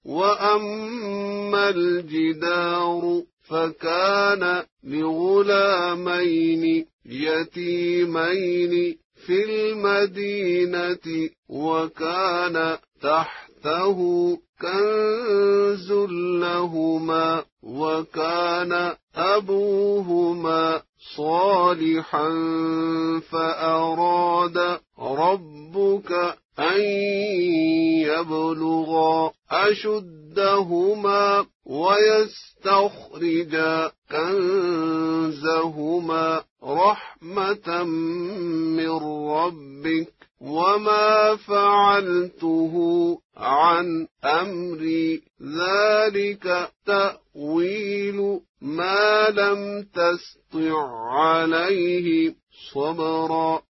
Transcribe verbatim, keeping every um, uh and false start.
وأما الجدار فكان لغلامين يتيمين في المدينة وكان تحته كنز لهما وكان أبوهما صالحا فأراد ربك أن يبلغا أشدهما ويستخرجا كنزهما رحمة من ربك وما فعلته عن أمري ذلك تأويل ما لم تستطع عليه صبرا